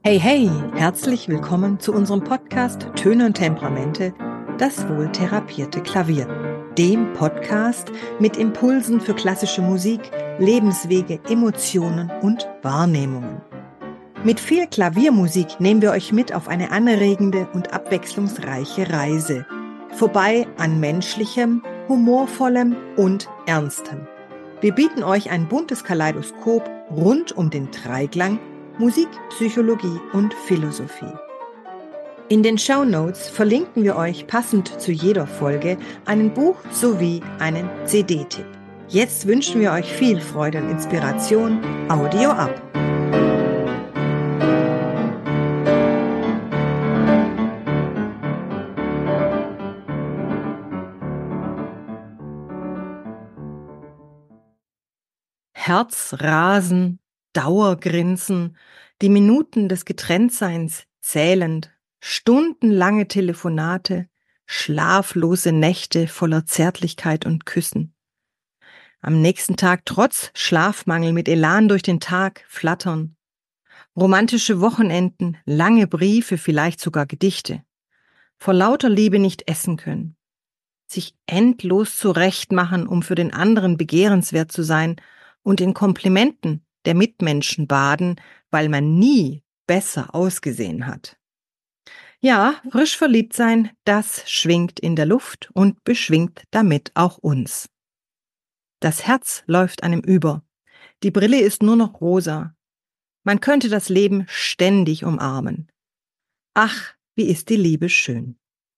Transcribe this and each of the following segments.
Hey, hey, herzlich willkommen zu unserem Podcast Töne und Temperamente, das wohltherapierte Klavier. Dem Podcast mit Impulsen für klassische Musik, Lebenswege, Emotionen und Wahrnehmungen. Mit viel Klaviermusik nehmen wir euch mit auf eine anregende und abwechslungsreiche Reise. Vorbei an Menschlichem, Humorvollem und Ernstem. Wir bieten euch ein buntes Kaleidoskop rund um den Dreiklang Musik, Psychologie und Philosophie. In den Shownotes verlinken wir euch passend zu jeder Folge einen Buch sowie einen CD-Tipp. Jetzt wünschen wir euch viel Freude und Inspiration. Audio ab! Herzrasen, Dauergrinsen, die Minuten des Getrenntseins zählend, stundenlange Telefonate, schlaflose Nächte voller Zärtlichkeit und Küssen. Am nächsten Tag trotz Schlafmangel mit Elan durch den Tag flattern. Romantische Wochenenden, lange Briefe, vielleicht sogar Gedichte. Vor lauter Liebe nicht essen können. Sich endlos zurechtmachen, um für den anderen begehrenswert zu sein und in Komplimenten der Mitmenschen baden, weil man nie besser ausgesehen hat. Ja, frisch verliebt sein, das schwingt in der Luft und beschwingt damit auch uns. Das Herz läuft einem über. Die Brille ist nur noch rosa. Man könnte das Leben ständig umarmen. Ach, wie ist die Liebe schön.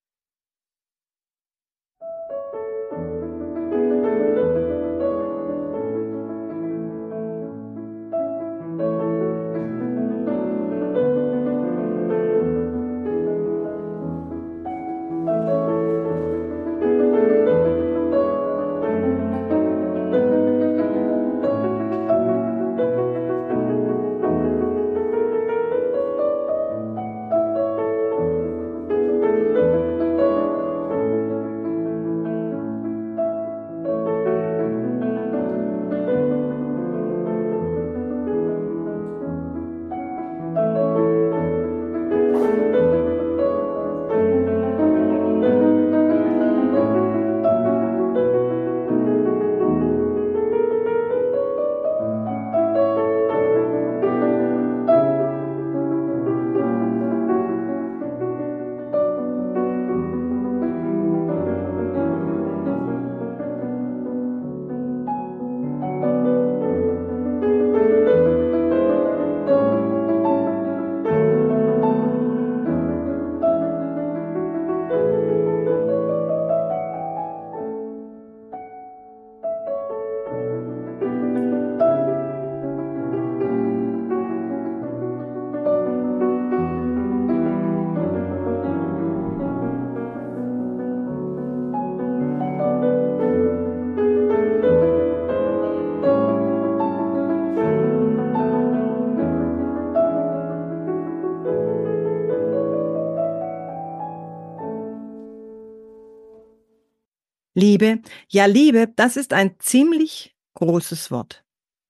Liebe, ja Liebe, das ist ein ziemlich großes Wort.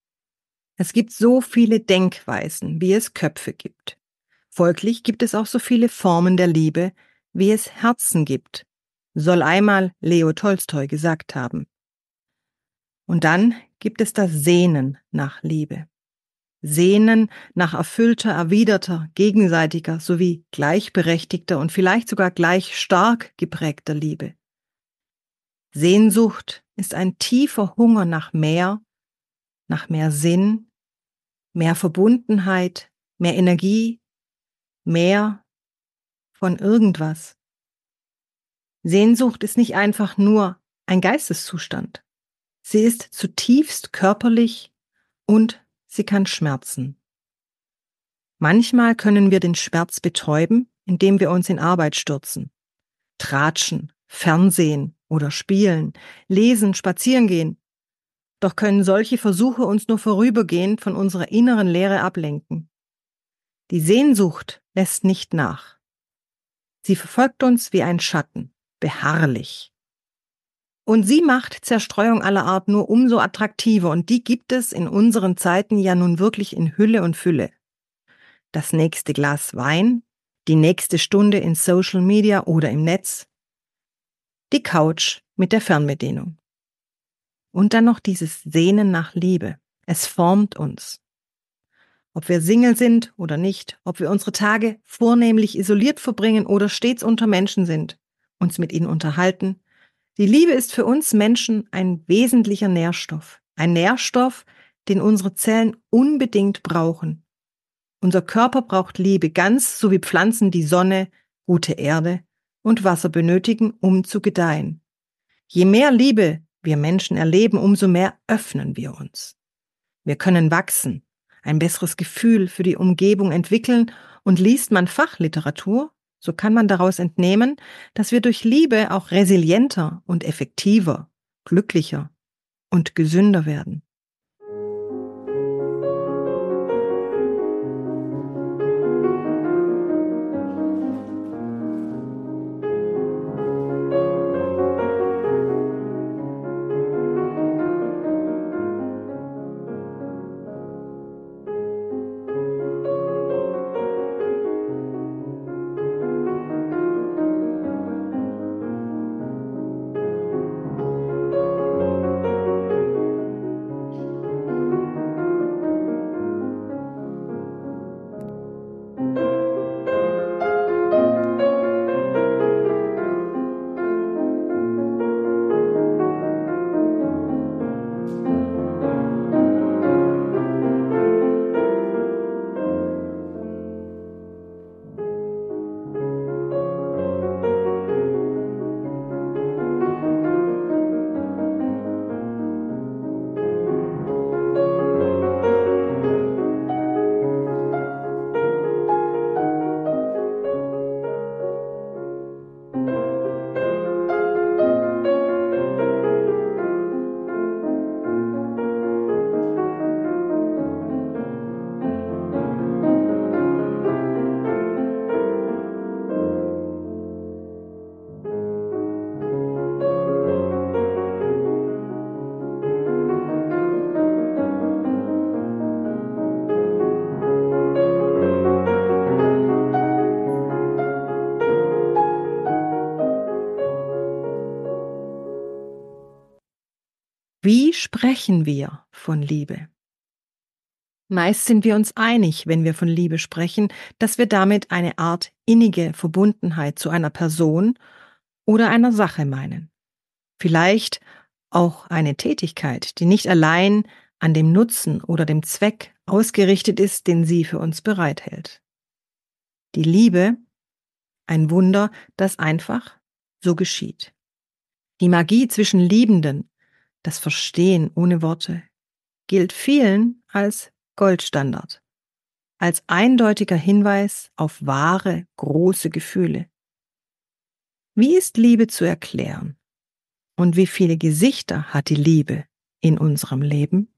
Es gibt so viele Denkweisen, wie es Köpfe gibt. Folglich gibt es auch so viele Formen der Liebe, wie es Herzen gibt, soll einmal Leo Tolstoi gesagt haben. Und dann gibt es das Sehnen nach Liebe. Sehnen nach erfüllter, erwiderter, gegenseitiger sowie gleichberechtigter und vielleicht sogar gleich stark geprägter Liebe. Sehnsucht ist ein tiefer Hunger nach mehr Sinn, mehr Verbundenheit, mehr Energie, mehr von irgendwas. Sehnsucht ist nicht einfach nur ein Geisteszustand. Sie ist zutiefst körperlich und sie kann schmerzen. Manchmal können wir den Schmerz betäuben, indem wir uns in Arbeit stürzen, tratschen, Fernsehen oder spielen, lesen, spazieren gehen. Doch können solche Versuche uns nur vorübergehend von unserer inneren Leere ablenken. Die Sehnsucht lässt nicht nach. Sie verfolgt uns wie ein Schatten, beharrlich. Und sie macht Zerstreuung aller Art nur umso attraktiver und die gibt es in unseren Zeiten ja nun wirklich in Hülle und Fülle. das nächste Glas Wein, die nächste Stunde in Social Media oder im Netz, die Couch mit der Fernbedienung. Und dann noch dieses Sehnen nach Liebe. Es formt uns. Ob wir Single sind oder nicht, ob wir unsere Tage vornehmlich isoliert verbringen oder stets unter Menschen sind, uns mit ihnen unterhalten. Die Liebe ist für uns Menschen ein wesentlicher Nährstoff. Ein Nährstoff, den unsere Zellen unbedingt brauchen. Unser Körper braucht Liebe ganz so wie Pflanzen die Sonne, gute Erde und Wasser benötigen, um zu gedeihen. Je mehr Liebe wir Menschen erleben, umso mehr öffnen wir uns. Wir können wachsen, ein besseres Gefühl für die Umgebung entwickeln und liest man Fachliteratur, so kann man daraus entnehmen, dass wir durch Liebe auch resilienter und effektiver, glücklicher und gesünder werden. Wie sprechen wir von Liebe? Meist sind wir uns einig, wenn wir von Liebe sprechen, dass wir damit eine Art innige Verbundenheit zu einer Person oder einer Sache meinen. Vielleicht auch eine Tätigkeit, die nicht allein an dem Nutzen oder dem Zweck ausgerichtet ist, den sie für uns bereithält. Die Liebe, ein Wunder, das einfach so geschieht. Die Magie zwischen Liebenden, das Verstehen ohne Worte, gilt vielen als Goldstandard, als eindeutiger Hinweis auf wahre, große Gefühle. Wie ist Liebe zu erklären? Und wie viele Gesichter hat die Liebe in unserem Leben?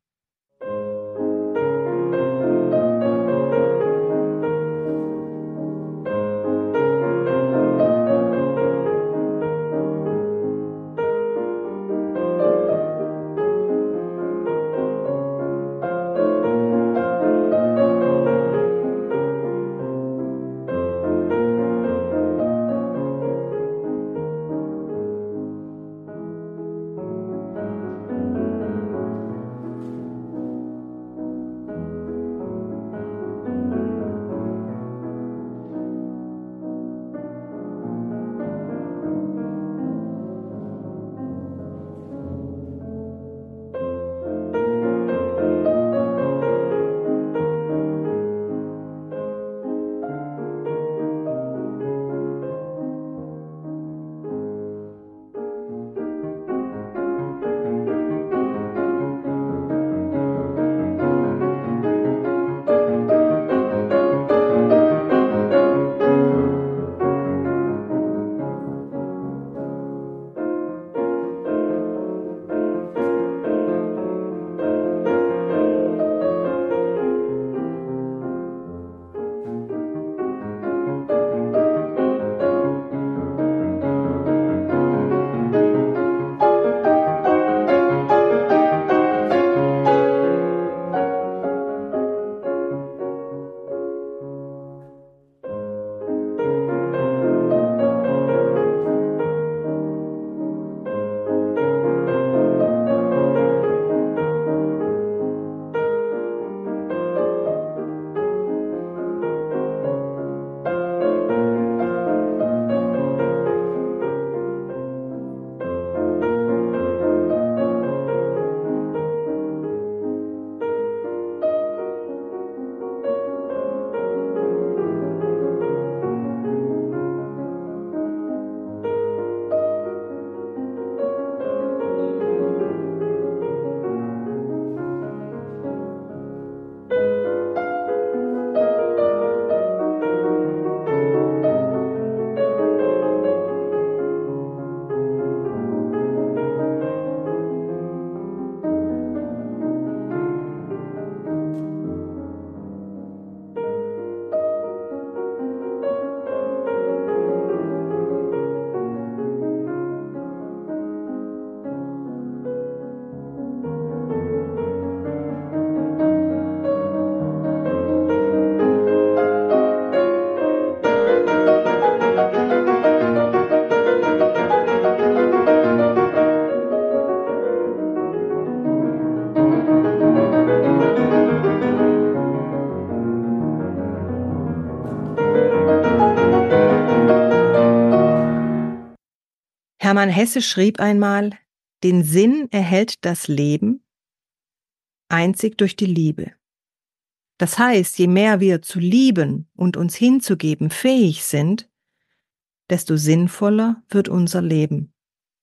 Hermann Hesse schrieb einmal: Den Sinn erhält das Leben einzig durch die Liebe. Das heißt, je mehr wir zu lieben und uns hinzugeben fähig sind, desto sinnvoller wird unser Leben.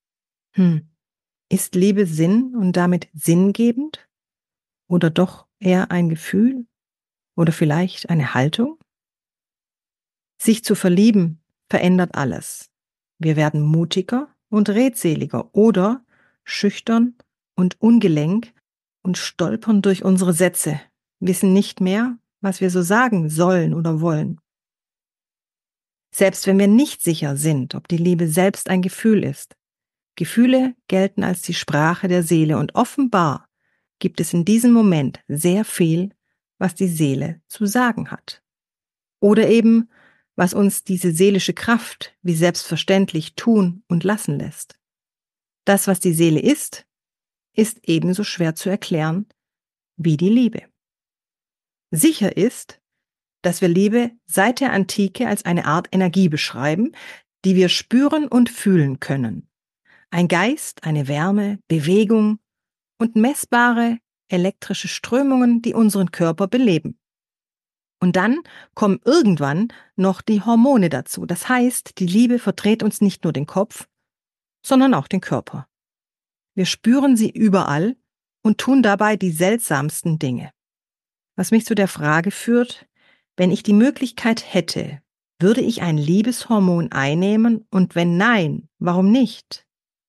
Ist Liebe Sinn und damit sinngebend? Oder doch eher ein Gefühl? Oder vielleicht eine Haltung? Sich zu verlieben verändert alles. Wir werden mutiger und redseliger oder schüchtern und ungelenk und stolpern durch unsere Sätze, wissen nicht mehr, was wir so sagen sollen oder wollen. Selbst wenn wir nicht sicher sind, ob die Liebe selbst ein Gefühl ist. Gefühle gelten als die Sprache der Seele und offenbar gibt es in diesem Moment sehr viel, was die Seele zu sagen hat. Oder eben, was uns diese seelische Kraft wie selbstverständlich tun und lassen lässt. Das, was die Seele ist ebenso schwer zu erklären wie die Liebe. Sicher ist, dass wir Liebe seit der Antike als eine Art Energie beschreiben, die wir spüren und fühlen können. Ein Geist, eine Wärme, Bewegung und messbare elektrische Strömungen, die unseren Körper beleben. Und dann kommen irgendwann noch die Hormone dazu. Das heißt, die Liebe verdreht uns nicht nur den Kopf, sondern auch den Körper. Wir spüren sie überall und tun dabei die seltsamsten Dinge. Was mich zu der Frage führt: Wenn ich die Möglichkeit hätte, würde ich ein Liebeshormon einnehmen und wenn nein, warum nicht?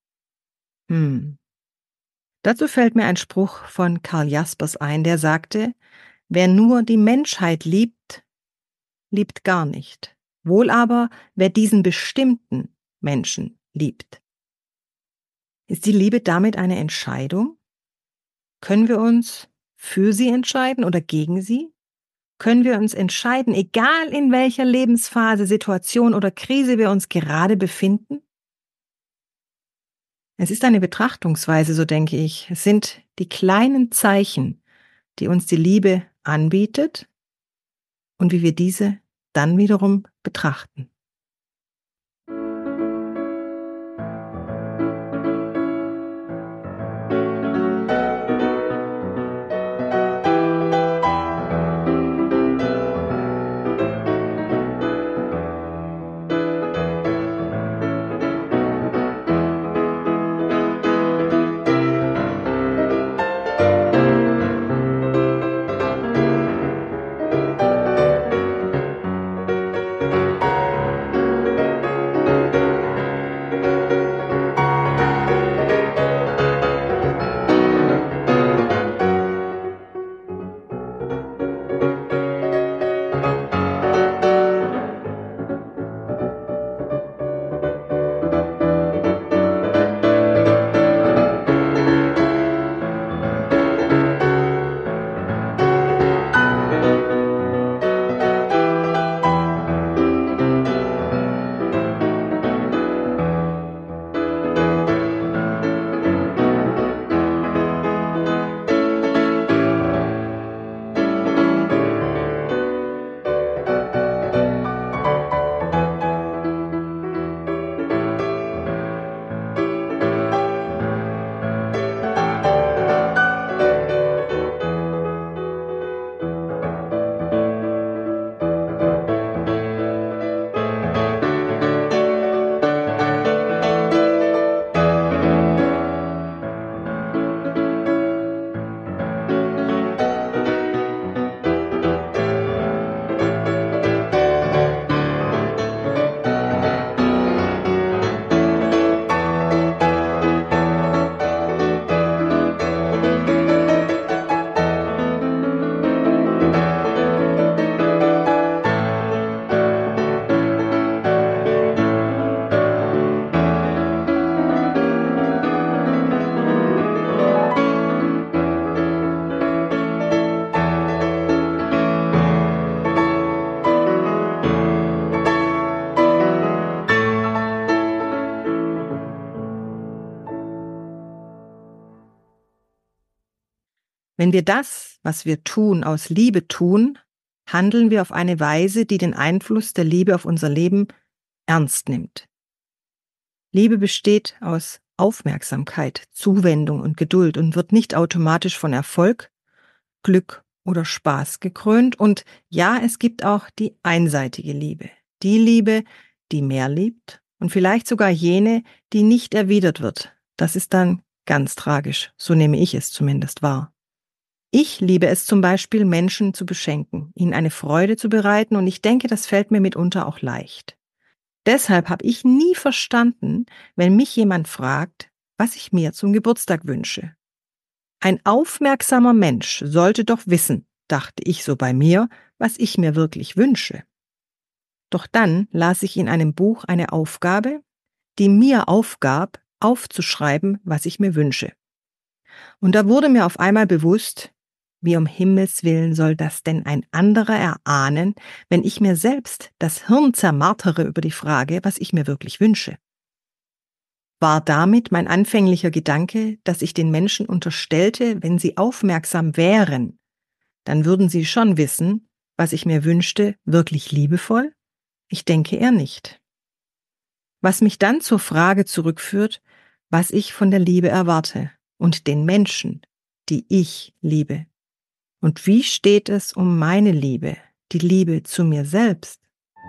Dazu fällt mir ein Spruch von Karl Jaspers ein, der sagte: Wer nur die Menschheit liebt, liebt gar nicht. Wohl aber, wer diesen bestimmten Menschen liebt. Ist die Liebe damit eine Entscheidung? Können wir uns für sie entscheiden oder gegen sie? Können wir uns entscheiden, egal in welcher Lebensphase, Situation oder Krise wir uns gerade befinden? Es ist eine Betrachtungsweise, so denke ich. Es sind die kleinen Zeichen, die uns die Liebe anbietet und wie wir diese dann wiederum betrachten. Wenn wir das, was wir tun, aus Liebe tun, handeln wir auf eine Weise, die den Einfluss der Liebe auf unser Leben ernst nimmt. Liebe besteht aus Aufmerksamkeit, Zuwendung und Geduld und wird nicht automatisch von Erfolg, Glück oder Spaß gekrönt. Und ja, es gibt auch die einseitige Liebe. Die Liebe, die mehr liebt und vielleicht sogar jene, die nicht erwidert wird. Das ist dann ganz tragisch, so nehme ich es zumindest wahr. Ich liebe es zum Beispiel, Menschen zu beschenken, ihnen eine Freude zu bereiten, und ich denke, das fällt mir mitunter auch leicht. Deshalb habe ich nie verstanden, wenn mich jemand fragt, was ich mir zum Geburtstag wünsche. Ein aufmerksamer Mensch sollte doch wissen, dachte ich so bei mir, was ich mir wirklich wünsche. Doch dann las ich in einem Buch eine Aufgabe, die mir aufgab, aufzuschreiben, was ich mir wünsche. Und da wurde mir auf einmal bewusst, wie um Himmels willen soll das denn ein anderer erahnen, wenn ich mir selbst das Hirn zermartere über die Frage, was ich mir wirklich wünsche? War damit mein anfänglicher Gedanke, dass ich den Menschen unterstellte, wenn sie aufmerksam wären, dann würden sie schon wissen, was ich mir wünschte, wirklich liebevoll? Ich denke eher nicht. Was mich dann zur Frage zurückführt, was ich von der Liebe erwarte und den Menschen, die ich liebe. Und wie steht es um meine Liebe, die Liebe zu mir selbst?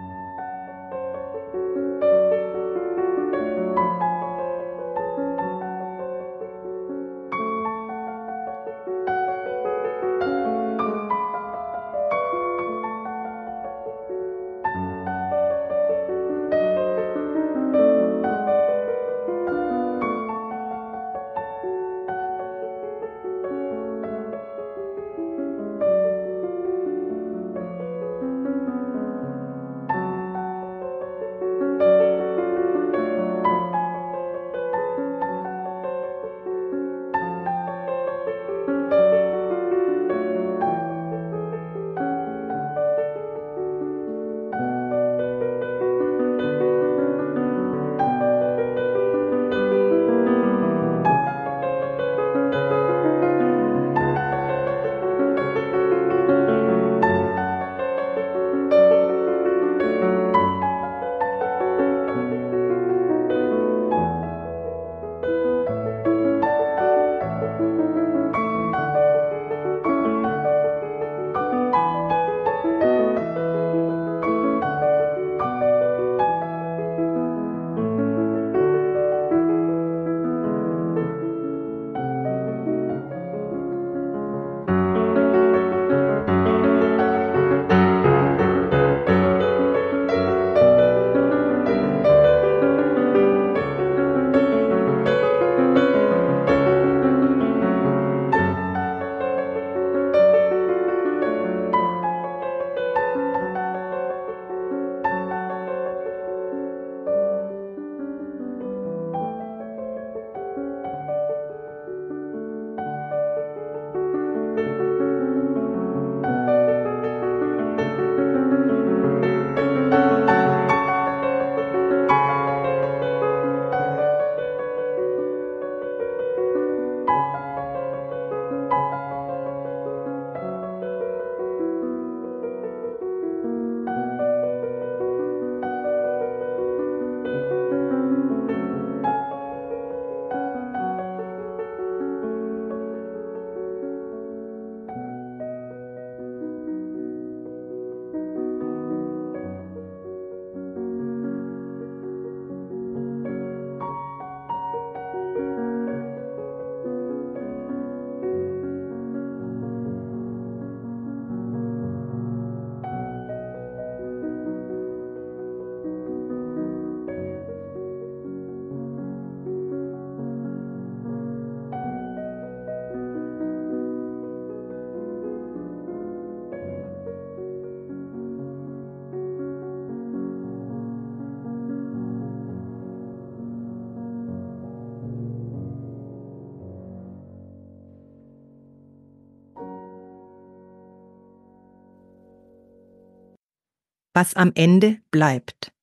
Was am Ende bleibt.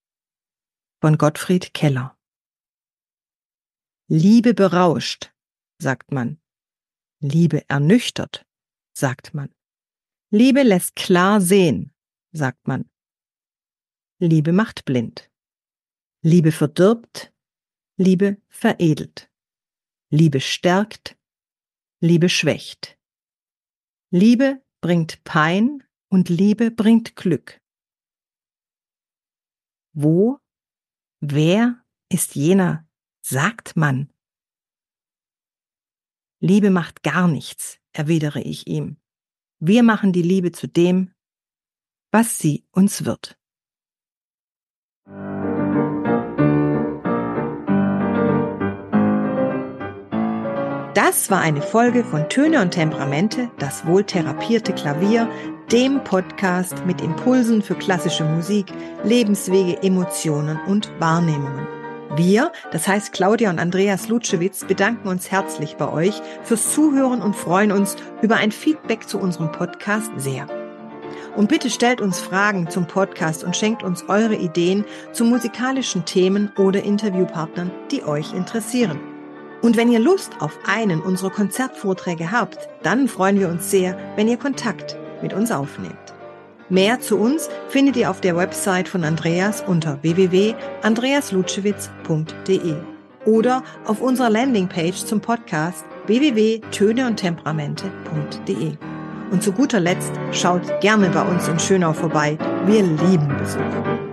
Von Gottfried Keller. Liebe berauscht, sagt man. Liebe ernüchtert, sagt man. Liebe lässt klar sehen, sagt man. Liebe macht blind. Liebe verdirbt, Liebe veredelt. Liebe stärkt. Liebe schwächt. Liebe bringt Pein und Liebe bringt Glück. Wo, wer ist jener, sagt man? Liebe macht gar nichts, erwidere ich ihm. Wir machen die Liebe zu dem, was sie uns wird. Das war eine Folge von Töne und Temperamente, das wohltherapierte Klavier, dem Podcast mit Impulsen für klassische Musik, Lebenswege, Emotionen und Wahrnehmungen. Wir, das heißt Claudia und Andreas Lutschewitz, bedanken uns herzlich bei euch fürs Zuhören und freuen uns über ein Feedback zu unserem Podcast sehr. Und bitte stellt uns Fragen zum Podcast und schenkt uns eure Ideen zu musikalischen Themen oder Interviewpartnern, die euch interessieren. Und wenn ihr Lust auf einen unserer Konzertvorträge habt, dann freuen wir uns sehr, wenn ihr Kontakt mit uns aufnehmt. Mehr zu uns findet ihr auf der Website von Andreas unter www.andreaslutschewitz.de oder auf unserer Landingpage zum Podcast www.töneundtemperamente.de. Und zu guter Letzt schaut gerne bei uns in Schönau vorbei. Wir lieben Besuch.